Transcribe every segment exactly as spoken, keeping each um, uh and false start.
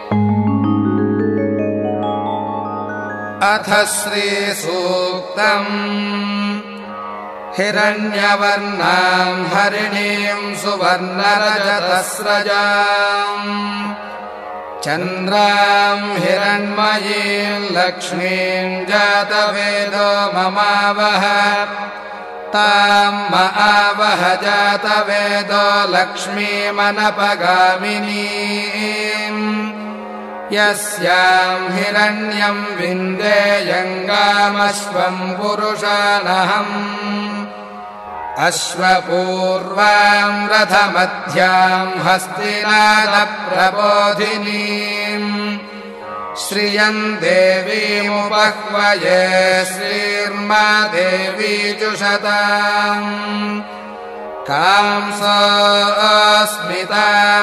अथ श्रीसूक्तम्। हिरण्यवर्णां हरिणीं सुवर्णरजतस्रजाम् चन्द्रां हिरण्मयीं लक्ष्मीं जातवेदो ममावह तां महावह जातवेदो लक्ष्मीमनपगामिनीम् यस्यां हिरण्यं विन्देयङ्गामश्वं पुरुषानहम् अश्वपूर्वां रथमध्यां हस्तिनादप्रबोधिनीम् श्रियं देवीमुपह्वये श्रीर्मा देवी जुषताम् कांसोऽस्मितां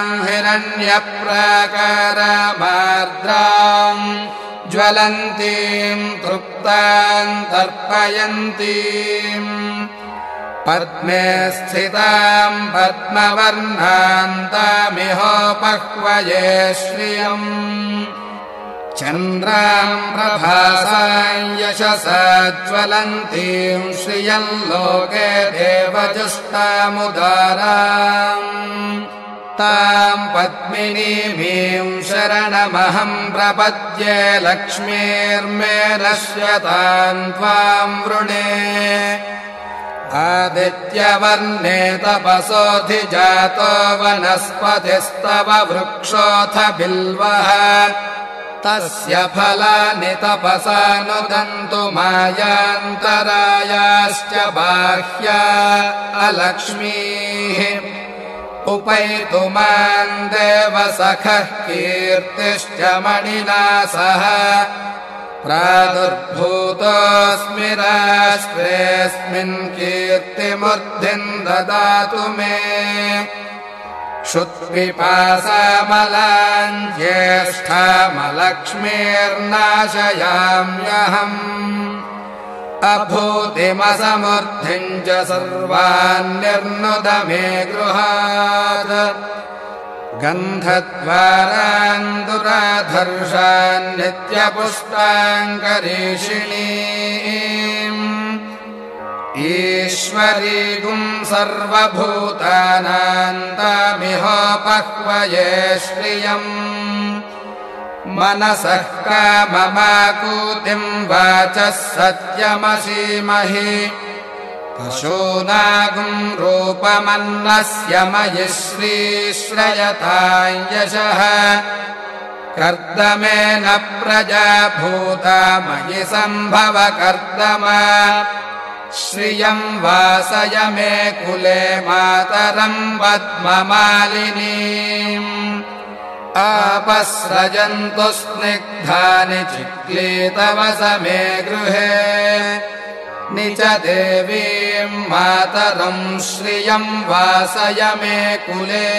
हिरण्यप्राकारमार्द्रां ज्वलन्तीं तृप्तां तर्पयन्तीम् पद्मे स्थितां पद्मवर्णान्तामिहोपह्वये श्रियम् चन्द्रां प्रभासां यशसा ज्वलन्तीं श्रियं लोके देवजुष्टामुदाराम् तां पद्मिनीमीं शरणमहं प्रपद्ये लक्ष्मीर्मे नश्यतां त्वां वृणे आदित्यवर्णे तपसोऽधिजातो वनस्पतिस्तव वृक्षोऽथ बिल्वः तस्य फलानि तपसा नुदन्तु मायान्तरायाश्च बाह्या अलक्ष्मीः उपैतु मां देवसखः कीर्तिश्च मणिना सह प्रादुर्भूतोऽस्मि राष्ट्रेऽस्मिन् कीर्तिमूर्तिं ददातु मे क्षुत्पिपासामलां ज्येष्ठामलक्ष्मीर्नाशयाम्यहम् अभूतिमसमृद्धिं च सर्वान्निर्नुद मे गृहात् गन्धद्वारान् दुराधर्षान् नित्यपुष्टाङ्करीषिणीम् ईश्वरीगुं सर्वभूतानां तामिहोपह्वये श्रियम् मनसः काममाकूतिं वाचः सत्यमसीमहि पशूनागुं रूपमन्नस्य मयि श्रीश्रयतां यशः कर्दमेन प्रजा भूता मयि सम्भव कर्दमा श्रियं वासय मे कुले मातरं पद्ममालिनीम् आपस्रजन्तु स्निग्धानि चिक्लीतवस मे गृहे निच देवीं मातरं श्रियं वासय मे कुले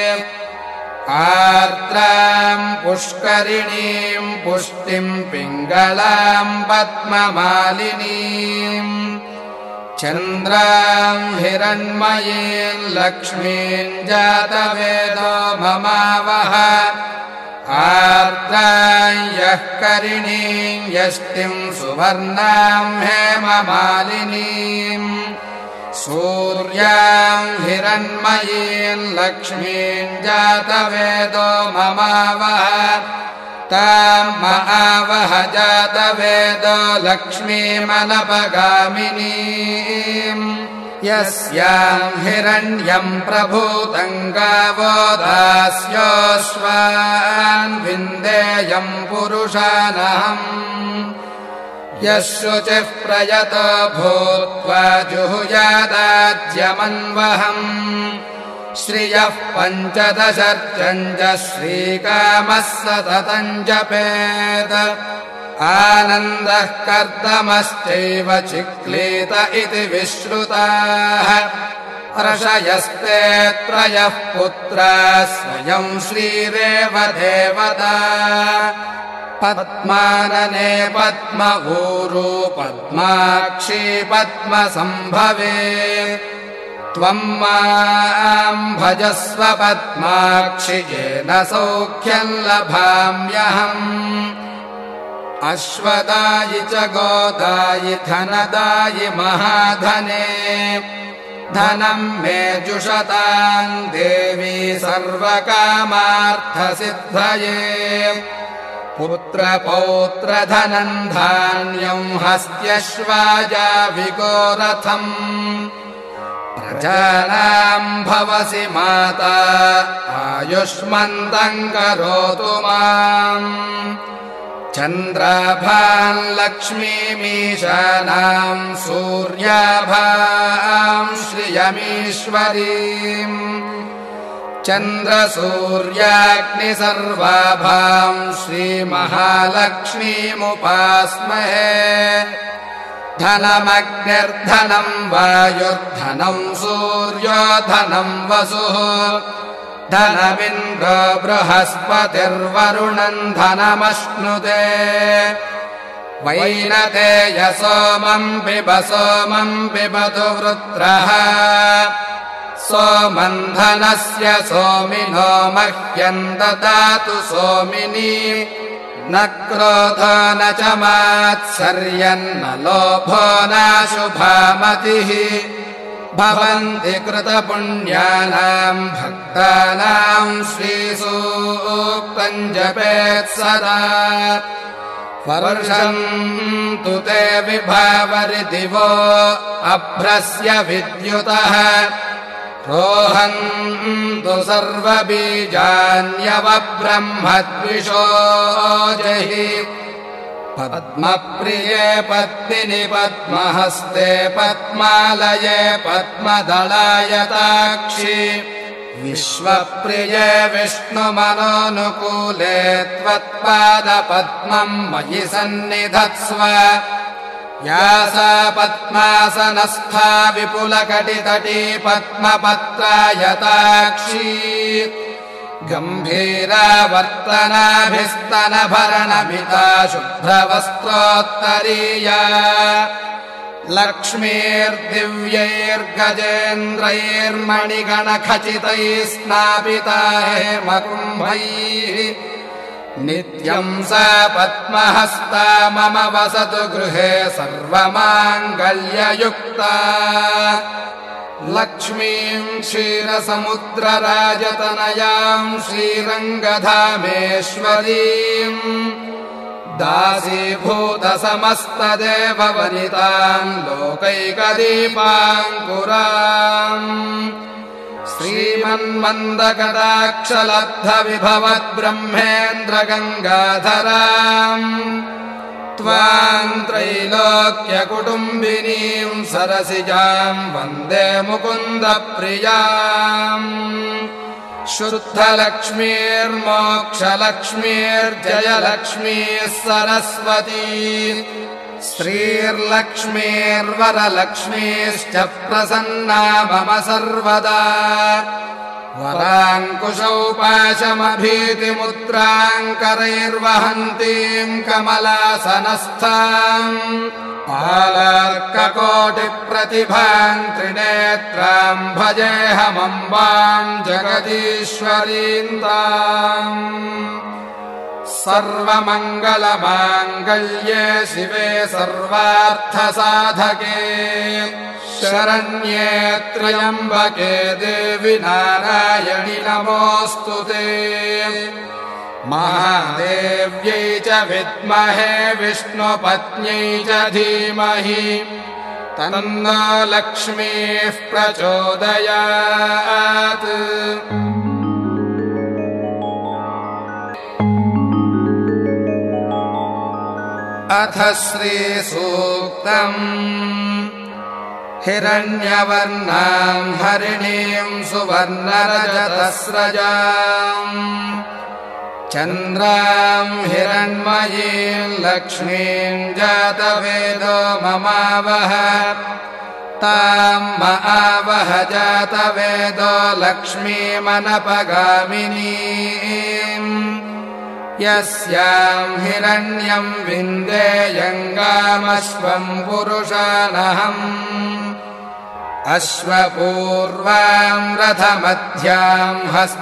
आर्द्रां पुष्करिणीं पुष्टिं पिङ्गलां पद्ममालिनीम् चन्द्रां हिरण्मयीं लक्ष्मीं जातवेदो ममावह आर्द्रां यः करिणीं यष्टिं सुवर्णां हेममालिनीम् सूर्यां हिरण्मयीं लक्ष्मीं जातवेदो ममावह तां महावह जातवेदो लक्ष्मीमनपगामिनीम् यस्यां हिरण्यं प्रभूतं गावो दास्योऽश्वान् विन्देयं पुरुषानहम् यः शुचिः प्रयतो भूत्वा जुहुयादाज्यमन्वहम् श्रियः पञ्चदशर्चं च श्रीकामः सततं जपेत् आनन्दः कर्दमश्चैव चिक्लीत इति विश्रुताः ऋषयस्ते त्रयः पुत्राः स्वयं श्रीरेव देवता पद्मानने पद्मऊरू पद्माक्षी पद्मसम्भवे त्वम् मां भजस्व पद्माक्षि येन सौख्यम् लभाम्यहम् अश्वदायि च गोदायि धनदायि महाधने धनम् मे जुषताम् देवी सर्वकामार्थसिद्धये पुत्रपौत्रधनम् धान्यम् हस्त्यश्वाजाविगोरथम् प्रजानाम् भवसि माता आयुष्मन्तम् करोतु माम् चन्द्राभाम् लक्ष्मीमीशानाम् सूर्याभाम् श्रियमीश्वरीम् चन्द्रसूर्याग्निसर्वाभाम् श्रीमहालक्ष्मीमुपास्महे धनमग्निर्धनम् वायुर्धनम् सूर्यो धनम् वसुः धनमिन्द्रो बृहस्पतिर्वरुणम् धनमश्नुते वैनतेय सोमम् पिब सोमम् पिबतु वृत्रः सोमम् धनस्य सोमिनो मह्यम् ददातु सोमिनी न क्रोधो न च मात्सर्यन्न लोभो नाशुभामतिः भवन्ति कृतपुण्यानाम् भक्तानाम् श्रीसूक्तम् जपेत् सदा वर्षन्तु ते विभावरि दिवो अभ्रस्य विद्युतः रोहन्तु सर्वबीजान्यवब्रह्मद्विषो जहि पद्मप्रिये पद्मिनि पद्महस्ते पद्मालये पद्मदलायताक्षि विश्वप्रिये विष्णुमनोनुकूले त्वत्पादपद्मम् मयि सन्निधत्स्व या सा पद्मासनस्था विपुलकटितटी पद्मपत्रायताक्षी गम्भीरावर्तनाभिस्तनभरणमिता शुभ्रवस्त्रोत्तरीया लक्ष्मीर्दिव्यैर्गजेन्द्रैर्मणिगणखचितैः स्नापिता हेमकुम्भैः नित्यम् सा पद्महस्ता मम वसतु गृहे सर्वमाङ्गल्ययुक्ता लक्ष्मीम् क्षीरसमुद्रराजतनयाम् श्रीरङ्गधामेश्वरीम् दासीभूतसमस्तदेववनिताम् लोकैकदीपाङ्कुराम् श्रीमन्मन्दकटाक्षलब्धविभवद्ब्रह्मेन्द्रगङ्गाधराम् त्वाम् त्रैलोक्यकुटुम्बिनीम् सरसिजाम् वन्दे मुकुन्दप्रियाम् शुद्धलक्ष्मीर्मोक्षलक्ष्मीर्जयलक्ष्मीः सरस्वती श्रीर्लक्ष्मीर्वरलक्ष्मीश्च प्रसन्ना मम सर्वदा वराङ्कुशौ पाशमभीतिमुद्राङ्करैर्वहन्तीम् कमलासनस्थाम् पालार्ककोटिप्रतिभाम् त्रिनेत्राम् भजेऽहमम्बाम् जगदीश्वरीम् ताम् सर्वमङ्गलमाङ्गल्ये शिवे सर्वार्थसाधके शरण्ये त्र्यम्बके देवि नारायणि नमोऽस्तु ते महादेव्यै च विद्महे विष्णुपत्न्यै च धीमहि तन्नो लक्ष्मीः प्रचोदयात् अथ श्रीसूक्तम् हिरण्यवर्णाम् हरिणीम् सुवर्णरजतस्रजाम् चन्द्राम् हिरण्मयीम् लक्ष्मीम् जातवेदो ममावह ताम् महावह जातवेदो लक्ष्मीमनपगामिनीम् यस्याम् हिरण्यम् विन्देयङ्गामश्वम् पुरुषानहम् अश्वपूर्वाम् रथमध्याम्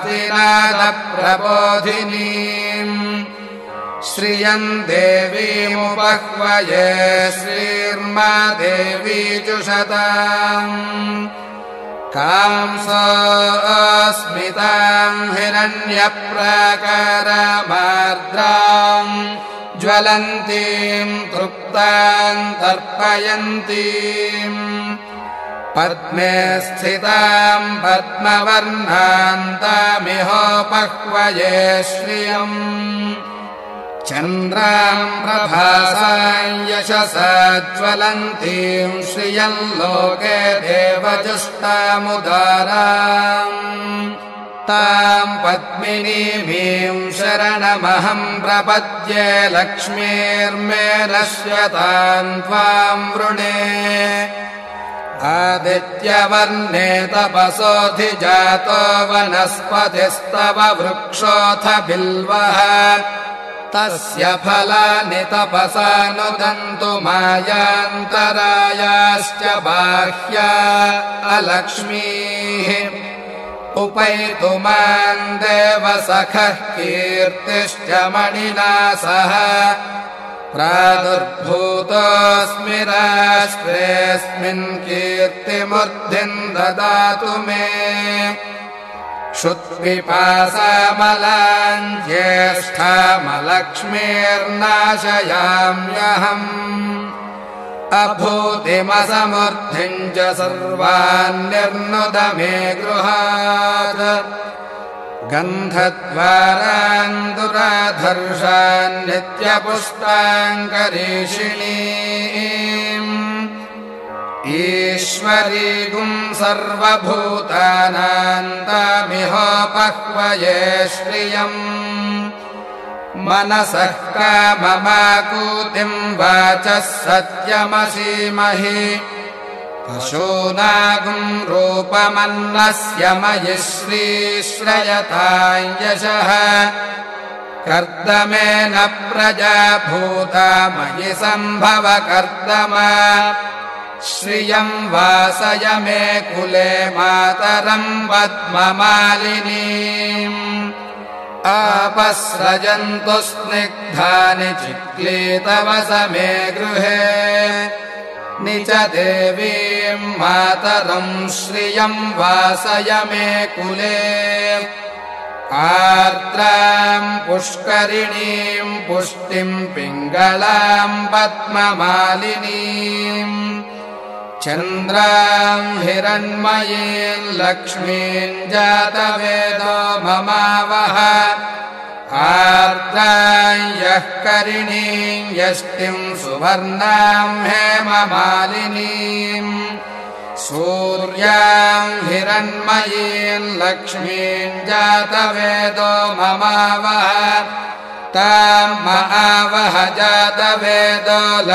हस्तिनादप्रबोधिनीम् श्रियम् देवीमुपह्वये श्रीर्मा देवी जुषताम् कांसोऽस्मिताम् हिरण्यप्राकारमार्द्राम् ज्वलन्तीम् तृप्ताम् तर्पयन्तीम् पद्मे स्थिताम् पद्मवर्णान्तामिहोपह्वये श्रियम् चन्द्राम् प्रभासाम् यशसा ज्वलन्तीम् श्रियम् लोके देवजुष्टामुदाराम् ताम् पद्मिनीमीम् शरणमहम् प्रपद्ये लक्ष्मीर्मे नश्यताम् त्वाम् वृणे आदित्यवर्णे तपसोऽधिजातो वनस्पतिस्तव वृक्षोऽथ बिल्वः तस्य फलानि तपसा नुदन्तु मायान्तरायाश्च बाह्या अलक्ष्मीः उपैतु माम् देवसखः कीर्तिश्च मणिना सह प्रादुर्भूतोऽस्मि राष्ट्रेऽस्मिन् कीर्तिमूर्धिम् ददातु मे क्षुत्पिपासामलाम् ज्येष्ठामलक्ष्मीर्नाशयाम्यहम् अभूतिमसमूर्धिम् च सर्वान्निर्नुद मे गृहात् गन्धद्वारान् दुराधर्षान् नित्यपुष्टाम् करीषिणीम् ईश्वरीगुम् सर्वभूतानाम् तामिहोपह्वये श्रियम् मनसः काममाकूतिम् वाचः सत्यमसीमहि पशूनागुम् रूपमन्नस्य मयि श्रीश्रयताम् यशः कर्दमेन प्रजा भूता मयि सम्भव कर्दमा श्रियम् वासय मे कुले मातरम् पद्ममालिनीम् आपस्रजन्तु स्निग्धानि चिक्लीतवस मे गृहे निच देवीम् मातरम् श्रियम् वासय मे कुले आर्द्राम् पुष्करिणीम् पुष्टिम् पिङ्गलाम् पद्ममालिनीम् चन्द्राम् हिरण्मयीम् लक्ष्मीम् जातवेदो ममावह आर्द्राम् यः करिणीम् यष्टिम् सुवर्णाम् हेममालिनीम् सूर्याम् हिरण्मयीम् लक्ष्मीम् जातवेदो ममावह ताम् आवह जातवेदो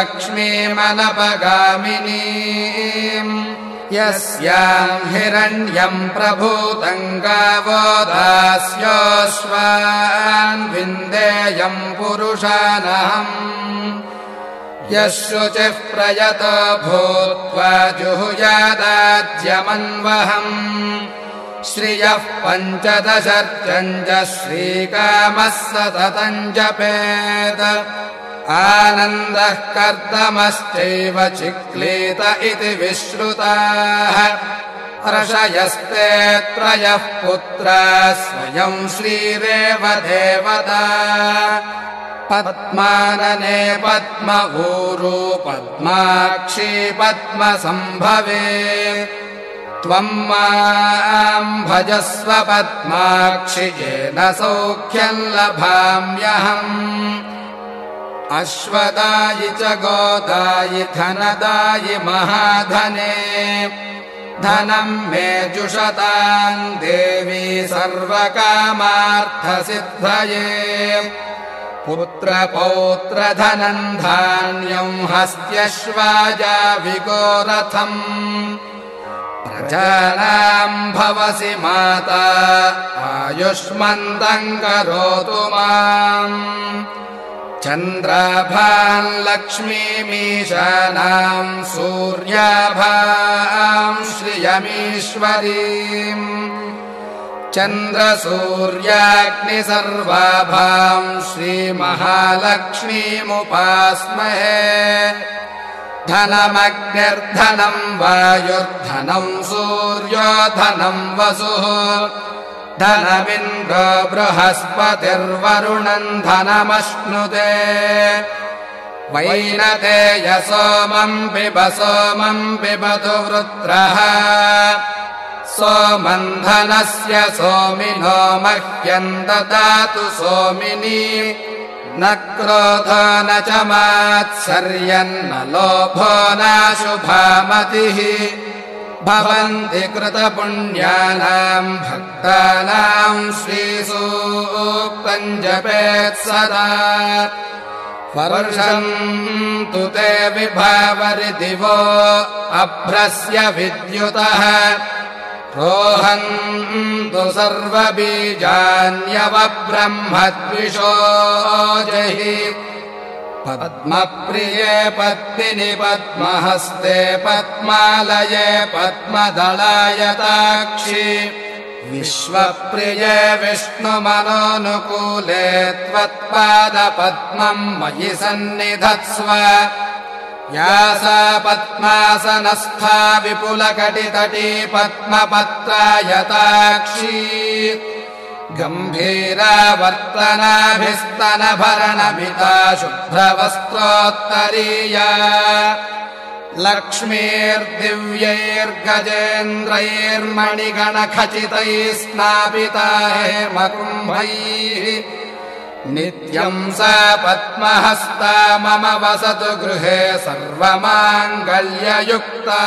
लक्ष्मीमनपगामिनीम् यस्याम् हिरण्यम् प्रभूतम् गावो दास्योऽश्वान् विन्देयम् पुरुषानहम् यः शुचिः प्रयतो भूत्वा जुहुयादाज्यमन्वहम् श्रियः पञ्चदशर्चम् च श्रीकामः सततम् जपेत् आनन्दः कर्दमश्चैव चिक्लीत इति विश्रुताः ऋषयस्ते त्रयः पुत्राः स्वयम् श्रीरेव देवता पद्मानने पद्म ऊरू पद्माक्षी पद्मसम्भवे त्वम् माम् भजस्व पद्माक्षि येन सौख्यम् लभाम्यहम् अश्वदायि च गोदायि धनदायि महाधने धनम् मे जुषताम् देवी सर्वकामार्थसिद्धये पुत्रपौत्रधनम् धान्यम् हस्त्यश्वाजाविगोरथम् प्रजानाम् भवसि माता आयुष्मन्तम् करोतु माम् चन्द्राभां लक्ष्मीमीशानां सूर्याभां श्रियमीश्वरीम् चन्द्रसूर्याग्निसर्वाभां श्रीमहालक्ष्मीमुपास्महे धनमग्निर्धनं वायुर्धनं सूर्यो धनं वसुः धनमिन्द्रो बृहस्पतिर्वरुणं धनमश्नुते वैनतेय सोमं पिब सोमं पिबतु वृत्रः सोमं धनस्य सोमिनो मह्यं ददातु सोमिनी न क्रोधो न च मात्सर्यन्न लोभो नाशुभामतिः भवन्ति कृतपुण्यानां भक्तानां श्रीसूक्तं जपेत् सदा वर्षन्तु ते विभावरिदिवो अभ्रस्य विद्युतः रोहन्तु सर्वबीजान्यवब्रह्मद्विषो जहि पद्मप्रिये पद्मिनि पद्महस्ते पद्मालये पद्मदलायताक्षि विश्वप्रिये विष्णुमनोनुकूले त्वत्पादपद्मं मयि सन्निधत्स्व या सा पद्मासनस्था विपुलकटितटी पद्मपत्रायताक्षी गम्भीरावर्तनाभिस्तनभरणमिता शुभ्रवस्त्रोत्तरीया लक्ष्मीर्दिव्यैर्गजेन्द्रैर्मणिगणखचितैः स्नापिता हेमकुम्भैः नित्यं सा पद्महस्ता मम वसतु गृहे सर्वमाङ्गल्ययुक्ता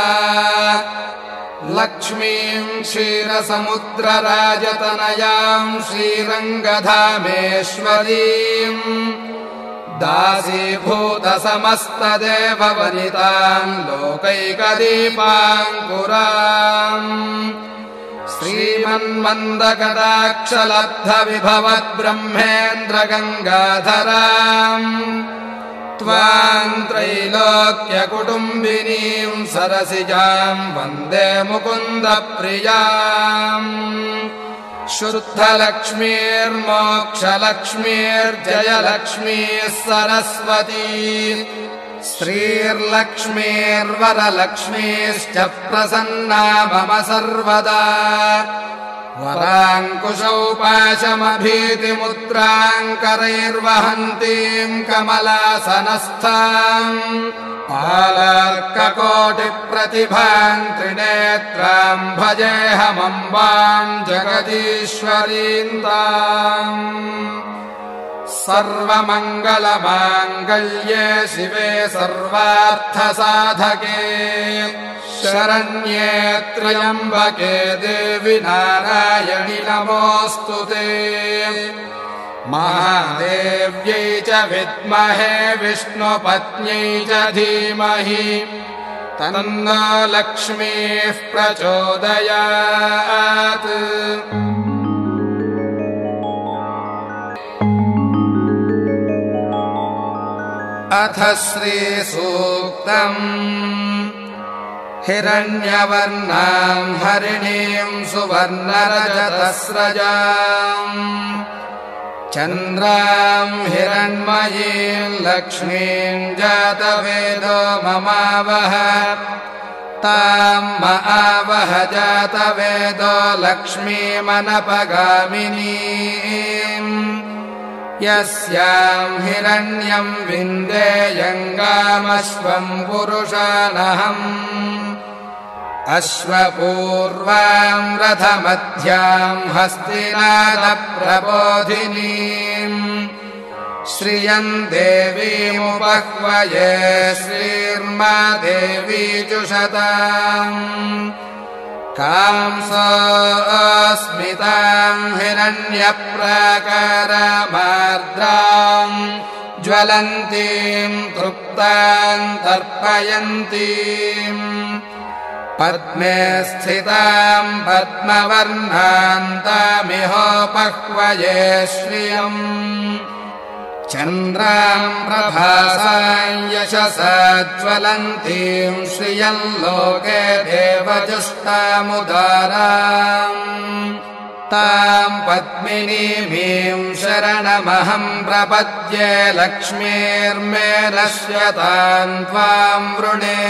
लक्ष्मीं क्षीरसमुद्रराजतनयां श्रीरङ्गधामेश्वरीम् दासीभूतसमस्तदेववनितां लोकैकदीपाङ्कुराम् श्रीमन्मन्दकटाक्षलब्धविभवद्ब्रह्मेन्द्रगङ्गाधराम् त्वां त्रैलोक्यकुटुम्बिनीं सरसिजां वन्दे मुकुन्दप्रियाम् शुद्धलक्ष्मीर्मोक्षलक्ष्मीर्जयलक्ष्मीः सरस्वती श्रीर्लक्ष्मीर्वरलक्ष्मीश्च प्रसन्ना मम सर्वदा वराङ्कुशौ पाशमभीतिमुद्राङ्करैर्वहन्तीं कमलासनस्थाम् पालार्ककोटिप्रतिभां त्रिनेत्रां भजेऽहमम्बां जगदीश्वरीं ताम् सर्वमङ्गलमाङ्गल्ये शिवे सर्वार्थसाधके शरण्ये त्र्यम्बके देवि नारायणि नमोऽस्तु ते महादेव्यै च विद्महे विष्णुपत्न्यै च धीमहि तन्नो लक्ष्मीः प्रचोदयात् अथ श्रीसूक्तम् हिरण्यवर्णां हरिणीं सुवर्णरजतस्रजाम् चन्द्रां हिरण्मयीं लक्ष्मीं जातवेदो ममावह तां महावह जातवेदो लक्ष्मीमनपगामिनीम् यस्यां हिरण्यं विन्देयङ्गामश्वं पुरुषानहम् अश्वपूर्वां रथमध्यां हस्तिनादप्रबोधिनीम् श्रियं देवीमुपह्वये श्रीर्मा देवी जुषताम् कांसोऽस्मितां हिरण्यप्राकारमार्द्रां ज्वलन्तीं तृप्तां तर्पयन्तीं पद्मे स्थितां पद्मवर्णां तामिहोपह्वये श्रियम् चन्द्राम् प्रभासां यशसा ज्वलन्तीं श्रियं लोके देवजुष्टामुदाराम् तां पद्मिनीमीं शरणमहं प्रपद्ये लक्ष्मीर्मे नश्यतां त्वां वृणे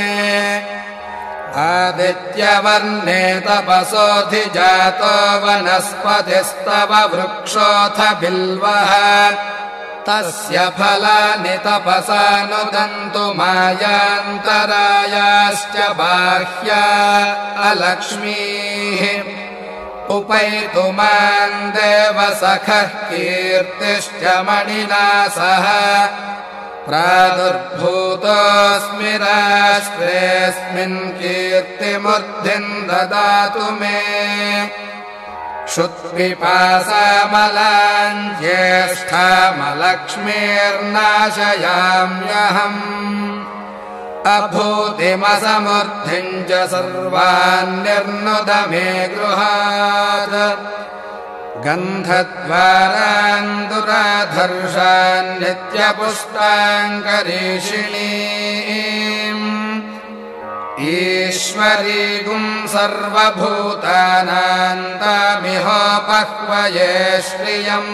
आदित्यवर्णे तपसोऽधिजातो वनस्पतिस्तव वृक्षोऽथ बिल्वः तस्य फलानि तपसा नुदन्तु मायान्तरायाश्च बाह्या अलक्ष्मीः उपैतु मां देवसखः कीर्तिश्च मणिना सह प्रादुर्भूतोऽस्मि राष्ट्रेऽस्मिन् कीर्तिमूर्धिम् ददातु मे क्षुत्पिपासामलान् ज्येष्ठामलक्ष्मीर्नाशयाम्यहम् अभूतिमसमूर्धिम् च सर्वान् निर्नुद मे गृहात् गन्धद्वारान् दुराधर्षान् नित्यपुष्टाङ्करीषिणीम् ईश्वरीगुं सर्वभूतानां तामिहोपह्वये श्रियम्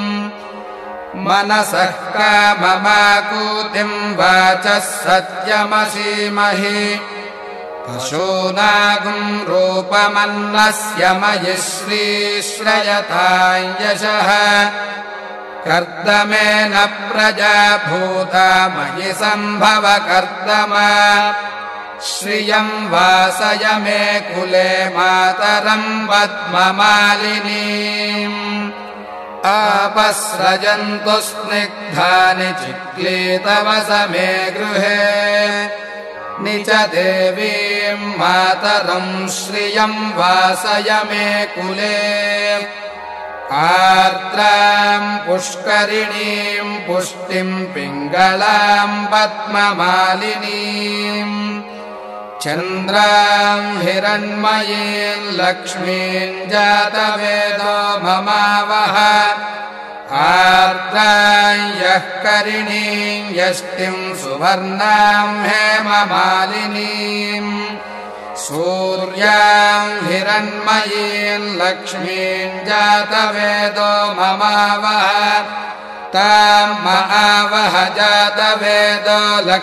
मनसः काममाकूतिं वाचः सत्यमसीमहि पशूनागुं रूपमन्नस्य मयि श्रीश्रयतां यशः कर्दमेन प्रजा भूता मयि सम्भव कर्दमा श्रियं वासय मे कुले मातरं पद्ममालिनीम् आपस्रजन्तु स्निग्धानि चिक्लीतवस मे गृहे निच देवीं मातरं श्रियं वासय मे कुले आर्द्रां पुष्करिणीं पुष्टिं पिङ्गलां पद्ममालिनीम् चन्द्रां हिरण्मयीं लक्ष्मीं जातवेदो ममावह आर्द्रां यः करिणीं यष्टिं सुवर्णां हेममालिनीं सूर्यां हिरण्मयीं लक्ष्मीं जातवेदो ममावह तां महावह जातवेदो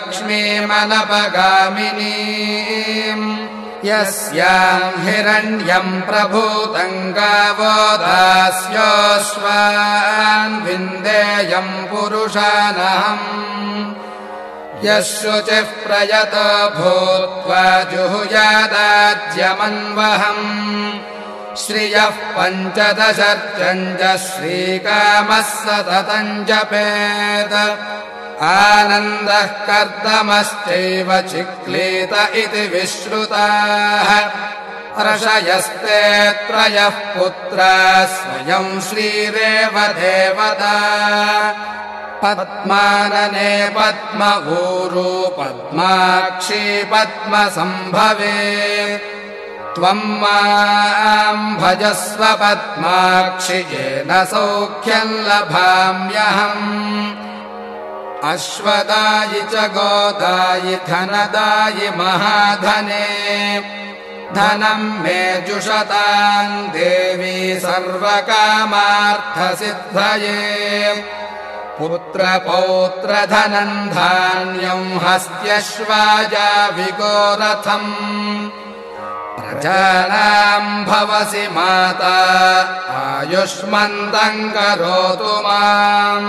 लक्ष्मीमनपगामिनीम् यस्यां हिरण्यं प्रभूतं गावो दास्योऽश्वान् विन्देयं पुरुषानहम् यः शुचिः प्रयतो भूत्वा जुहुयादाज्यमन्वहम् श्रियः पञ्चदशर्चम् च श्रीकामः सततं जपेत् आनन्दः कर्दमश्चैव चिक्लीत इति विश्रुताः ऋषयस्ते त्रयः पुत्राः स्वयं श्रीरेव देवता पद्मानने पद्मऊरू पद्माक्षी पद्मसम्भवे त्वं मां भजस्व पद्माक्षि येन सौख्यं लभाम्यहम् अश्वदायि च गोदायि धनदायि महाधने धनं मे जुषतां देवी सर्वकामार्थसिद्धये पुत्रपौत्रधनं धान्यं हस्त्यश्वाजा विगोरथम् प्रजानां भवसि माता आयुष्मन्तं करोतु माम्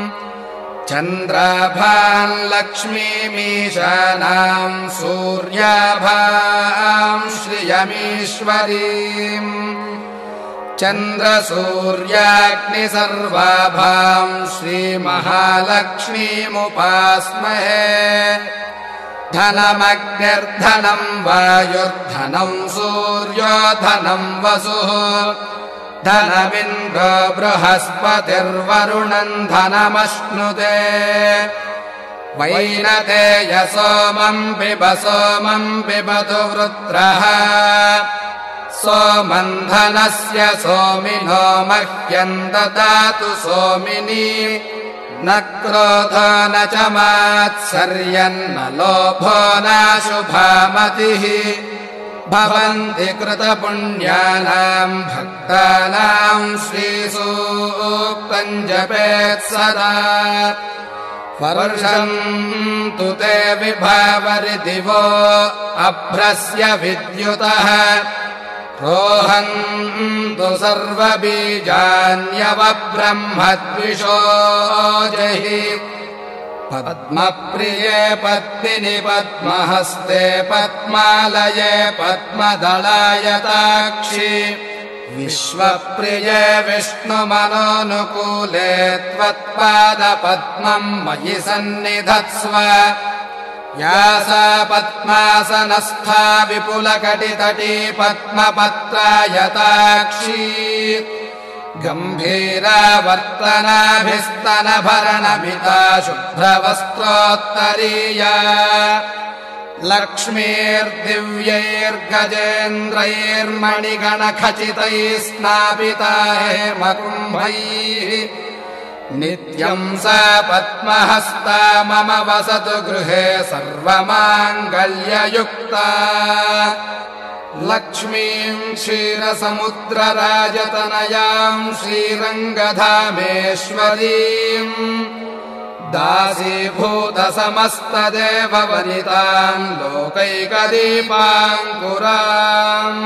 चन्द्राभां लक्ष्मीमीशानां सूर्याभां श्रियमीश्वरीम् चन्द्रसूर्याग्निसर्वाभां श्रीमहालक्ष्मीमुपास्महे धनमग्निर्धनं वायुर्धनं सूर्यो धनं वसुः धनमिन्द्रो बृहस्पतिर्वरुणं धनमश्नुते वैनतेय सोमं पिब सोमं पिबतु वृत्रः सोमं धनस्य सोमिनो मह्यं ददातु सोमिनी न क्रोधो न च मात्सर्यन्न लोभो नाशुभामतिः भवन्ति कृतपुण्यानाम् भक्तानाम् श्रीसूक्तम् जपेत् सदा वर्षन्तु ते विभावरिदिवो अभ्रस्य विद्युतः रोहन्तु सर्वबीजान्यवब्रह्मद्विषो जहि पद्मप्रिये पद्मिनि पद्महस्ते पद्मालये पद्मदलायताक्षि विश्वप्रिये विष्णुमनोनुकूले त्वत्पादपद्मम् मयि सन्निधत्स्व या सा पद्मासनस्था विपुलकटितटी पद्मपत्रायताक्षी गम्भीरावर्तनाभिस्तनभरणमिता शुभ्रवस्त्रोत्तरीया लक्ष्मीर्दिव्यैर्गजेन्द्रैर्मणिगणखचितैः स्नापिता हेमकुम्भैः नित्यम् सा पद्महस्ता मम वसतु गृहे सर्वमाङ्गल्ययुक्ता लक्ष्मीम् क्षीरसमुद्रराजतनयाम् श्रीरङ्गधामेश्वरीम् दासीभूतसमस्तदेववनिताम् लोकैकदीपाङ्कुराम्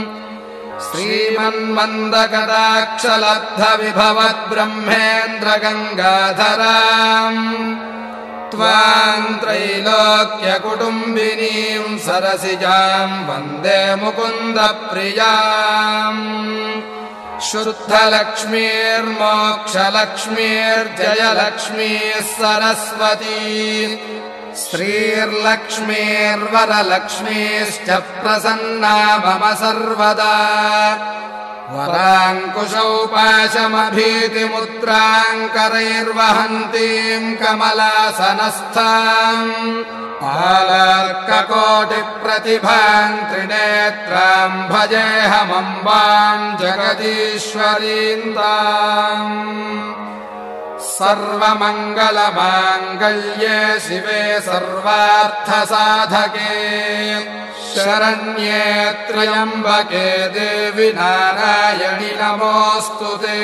श्रीमन्मन्दकटाक्षलब्धविभवद्ब्रह्मेन्द्रगङ्गाधराम् त्वाम् त्रैलोक्यकुटुम्बिनीम् सरसिजाम् वन्दे मुकुन्दप्रियाम् शुद्धलक्ष्मीर्मोक्षलक्ष्मीर्जयलक्ष्मीः सरस्वती श्रीर्लक्ष्मीर्वरलक्ष्मीश्च प्रसन्ना मम सर्वदा वराङ्कुशौ पाशमभीतिमुद्राङ्करैर्वहन्तीम् कमलासनस्थाम् पालार्ककोटिप्रतिभाम् त्रिनेत्राम् भजेऽहमम्बाम् जगदीश्वरीम् ताम् सर्वमङ्गलमाङ्गल्ये शिवे सर्वार्थसाधके शरण्ये त्र्यम्बके देवि नारायणि नमोऽस्तु ते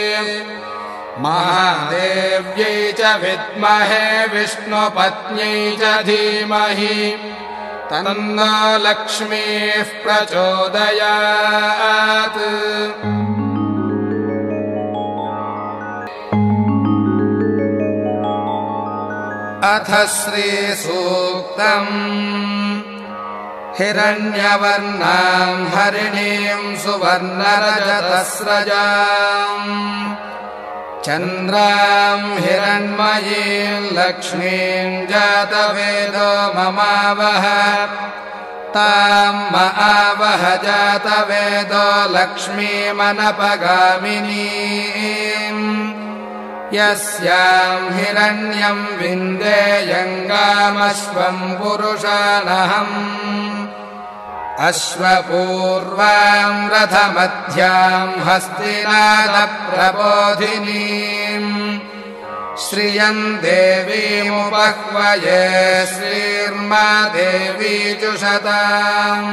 महादेव्यै च विद्महे विष्णुपत्न्यै च धीमहि तन्नो लक्ष्मीः प्रचोदयात् अथ श्रीसूक्तम् हिरण्यवर्णाम् हरिणीम् सुवर्णरजतस्रजाम् चन्द्राम् हिरण्मयीम् लक्ष्मीम् जातवेदो ममावह ताम् महावह जातवेदो लक्ष्मीमनपगामिनीम् यस्याम् हिरण्यम् विन्देयङ्गामश्वम् पुरुषानहम् अश्वपूर्वाम् रथमध्याम् हस्तिनादप्रबोधिनीम् श्रियम् देवीमुपह्वये श्रीर्मा देवी जुषताम्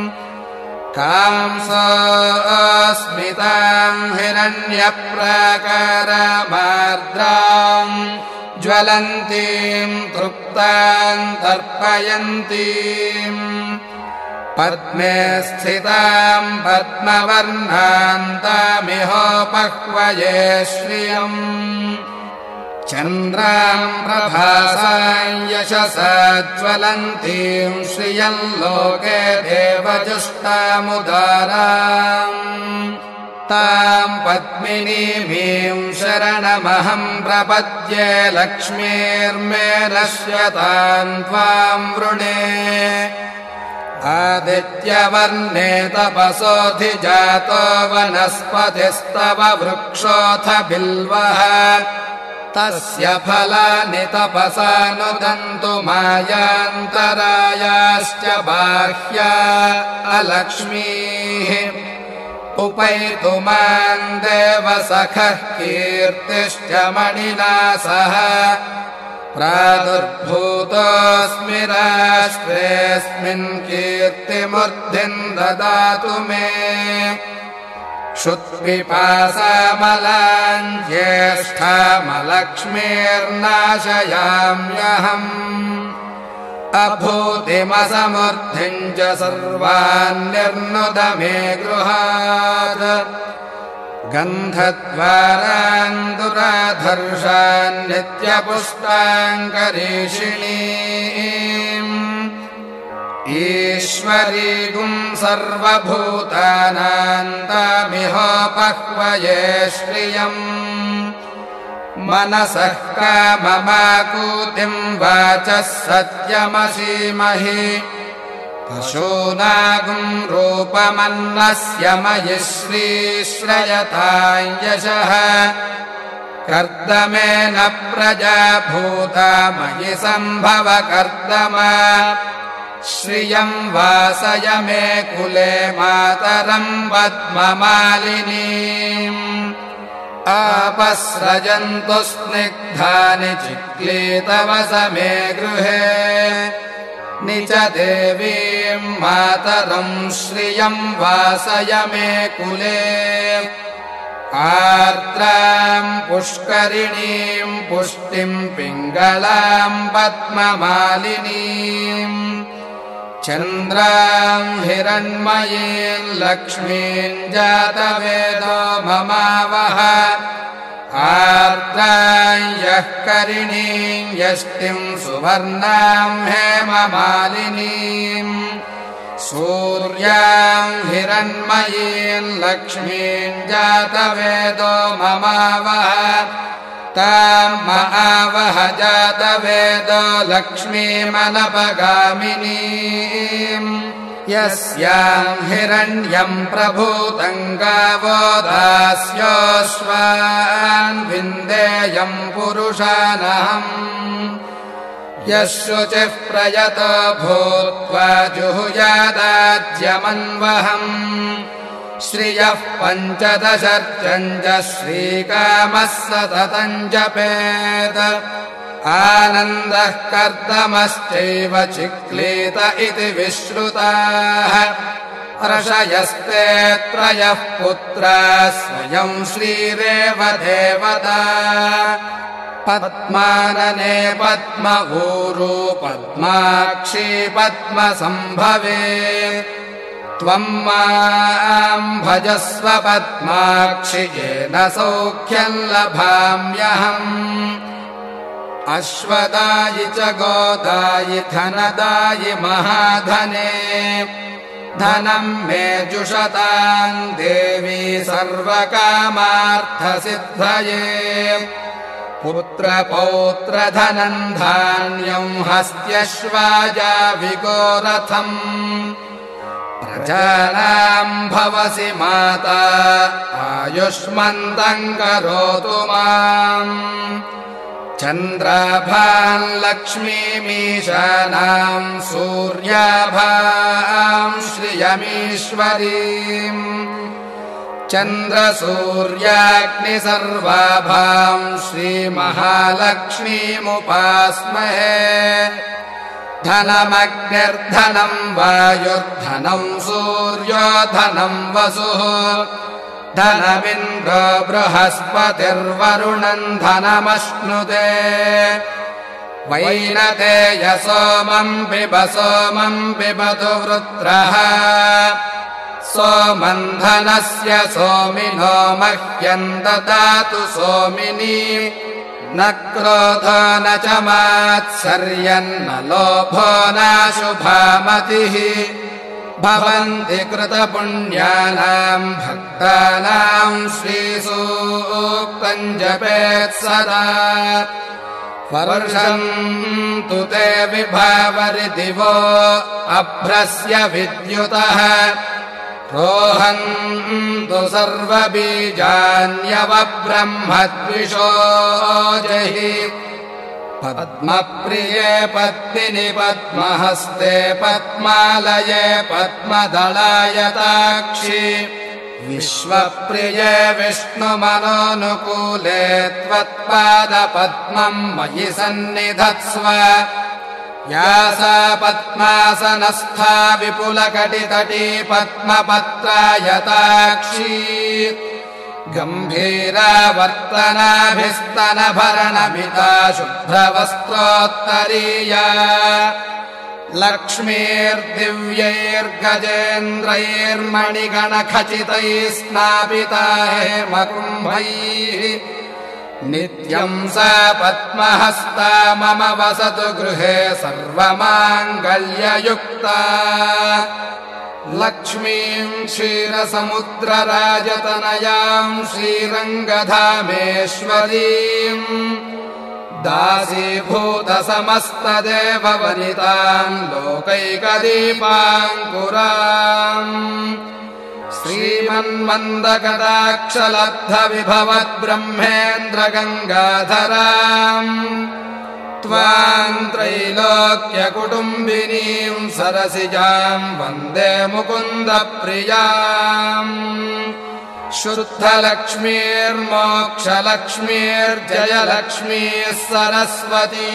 कांसोऽस्मिताम् हिरण्यप्राकारमार्द्राम् ज्वलन्तीम् तृप्ताम् तर्पयन्तीम् पद्मे स्थिताम् पद्मवर्णान्तामिहोपह्वये श्रियम् चन्द्राम् प्रभासाम् यशसा ज्वलन्तीम् श्रियम् लोके देवजुष्टामुदाराम् ताम् पद्मिनीमीम् शरणमहम् प्रपद्ये लक्ष्मीर्मे नश्यताम् त्वाम् वृणे आदित्यवर्णे तपसोऽधिजातो वनस्पतिस्तव वृक्षोऽथ बिल्वः तस्य फलानि तपसा नुदन्तु मायान्तरायाश्च बाह्या अलक्ष्मीः उपैतु माम् देवसखः कीर्तिश्च मणिना सह प्रादुर्भूतोऽस्मि राष्ट्रेऽस्मिन् कीर्तिमूर्तिम् ददातु मे क्षुत्पिपासामलाम् ज्येष्ठामलक्ष्मीर्नाशयाम्यहम् अभूतिमसमूर्तिम् च सर्वान्निर्नुद मे गृहात् गन्धद्वारान् दुराधर्षान् नित्यपुष्टाङ्करीषिणीम् ईश्वरीगुम् सर्वभूतानाम् तामिहोपह्वये श्रियम् मनसः काममाकूतिम् वाचः सत्यमसीमहि पशूनागुम् रूपमन्नस्य मयि श्रीश्रयताम् यशः कर्दमेन प्रजा भूता मयि सम्भव कर्दमा श्रियम् वासय मे कुले मातरम् पद्ममालिनीम् आपस्रजन्तु स्निग्धानि चिक्लीतवस मे गृहे निच देवीम् मातरम् श्रियम् वासय मे कुले आर्द्राम् पुष्करिणीम् पुष्टिम् पिङ्गलाम् पद्ममालिनीम् चन्द्राम् हिरण्मयीम् लक्ष्मीम् जातवेदो ममावह आर्द्राम् यः करिणीम् यष्टिम् सुवर्णाम् हेममालिनीम् सूर्याम् हिरण्मयीम् लक्ष्मीम् जातवेदो ममावह ताम् महावह जातवेदो लक्ष्मीमनपगामिनीम् यस्याम् हिरण्यम् प्रभूतम् गावो दास्योऽश्वान् विन्देयम् पुरुषानहम् यः शुचिः प्रयतो भूत्वा जुहुयादाज्यमन्वहम् श्रियः पञ्चदशर्चम् च श्रीकामः सततम् जपेत् आनन्दः कर्दमश्चैव चिक्लीत इति विश्रुताः ऋषयस्ते त्रयः पुत्राः स्वयम् श्रीरेव देवता पद्मानने पद्म ऊरू पद्माक्षी पद्मसम्भवे त्वम् माम् भजस्व पद्माक्षि येन सौख्यम् लभाम्यहम् अश्वदायि च गोदायि धनदायि महाधने धनम् मे जुषताम् देवी सर्वकामार्थसिद्धये पुत्रपौत्रधनम् धान्यम् हस्त्यश्वाजा विगोरथम् प्रजानाम् भवसि माता आयुष्मन्तम् करोतु माम् चन्द्राभाम् लक्ष्मीमीशानाम् सूर्याभाम् श्रियमीश्वरीम् चन्द्रसूर्याग्निसर्वाभाम् श्रीमहालक्ष्मीमुपास्महे धनमग्निर्धनम् वायुर्धनम् सूर्यो धनम् वसुः धनमिन्द्रो बृहस्पतिर्वरुणम् धनमश्नुते वैनतेय सोमम् पिब सोमम् पिबतु वृत्रः सोमम् धनस्य सोमिनो मह्यम् ददातु सोमिनी न क्रोधो न च मात्सर्यन्न लोभो नाशुभामतिः भवन्ति कृतपुण्यानाम् भक्तानाम् श्रीसूक्तम् जपेत् सदा वर्षम् तु ते विभावरि दिवो अभ्रस्य विद्युतः रोहन्तु सर्वबीजान्यवब्रह्मद्विषो जहि पद्मप्रिये पद्मिनि पद्महस्ते पद्मालये पद्मदलायताक्षि विश्वप्रिये विष्णुमनोनुकूले त्वत्पादपद्मम् मयि सन्निधत्स्व या सा पद्मासनस्था विपुलकटितटी पद्मपत्रायताक्षी गम्भीरावर्तनाभिस्तनभरणमिता शुभ्रवस्त्रोत्तरीया लक्ष्मीर्दिव्यैर्गजेन्द्रैर्मणिगणखचितैः स्नापिता हेमकुम्भैः नित्यम् सा पद्महस्ता मम वसतु गृहे सर्वमाङ्गल्ययुक्ता लक्ष्मीम् क्षीरसमुद्रराजतनयाम् श्रीरङ्गधामेश्वरीम् दासीभूतसमस्तदेववनिताम् लोकैकदीपाङ्कुराम् श्रीमन्मन्दकटाक्षलब्धविभवद्ब्रह्मेन्द्रगङ्गाधराम् त्वाम् त्रैलोक्यकुटुम्बिनीम् सरसिजाम् वन्दे मुकुन्दप्रियाम् शुद्धलक्ष्मीर्मोक्षलक्ष्मीर्जयलक्ष्मीः सरस्वती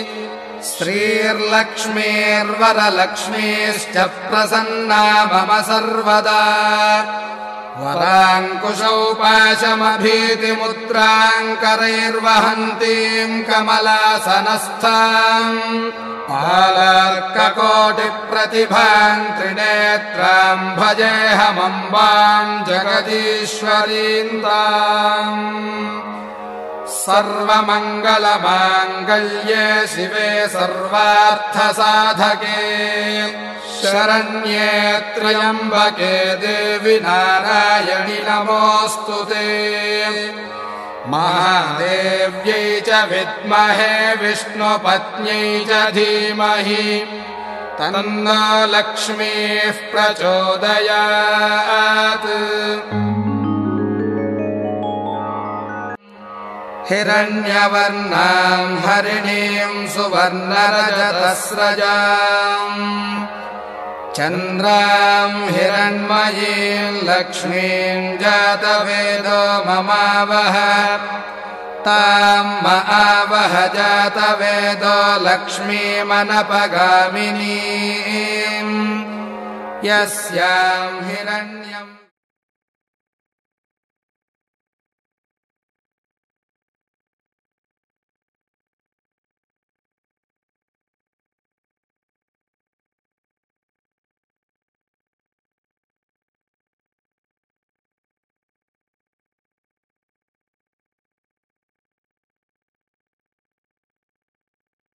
श्रीर्लक्ष्मीर्वरलक्ष्मीश्च प्रसन्ना मम सर्वदा वराङ्कुशौ पाशमभीतिमुद्राङ्करैर्वहन्तीम् कमलासनस्थाम् पालार्ककोटिप्रतिभाम् त्रिनेत्राम् भजेऽहमम्बाम् जगदीश्वरीम् ताम् सर्वमङ्गलमाङ्गल्ये शिवे सर्वार्थसाधके शरण्ये त्र्यम्बके देवि नारायणि नमोऽस्तु ते महादेव्यै च विद्महे विष्णुपत्न्यै च धीमहि तन्नो लक्ष्मीः प्रचोदयात् हिरण्यवर्णाम् हरिणीम् सुवर्णरजतस्रजाम् चन्द्राम् हिरण्मयीम् लक्ष्मीम् जातवेदो ममावह ताम् म आवह जातवेदो लक्ष्मीमनपगामिनीम् यस्याम् हिरण्यम्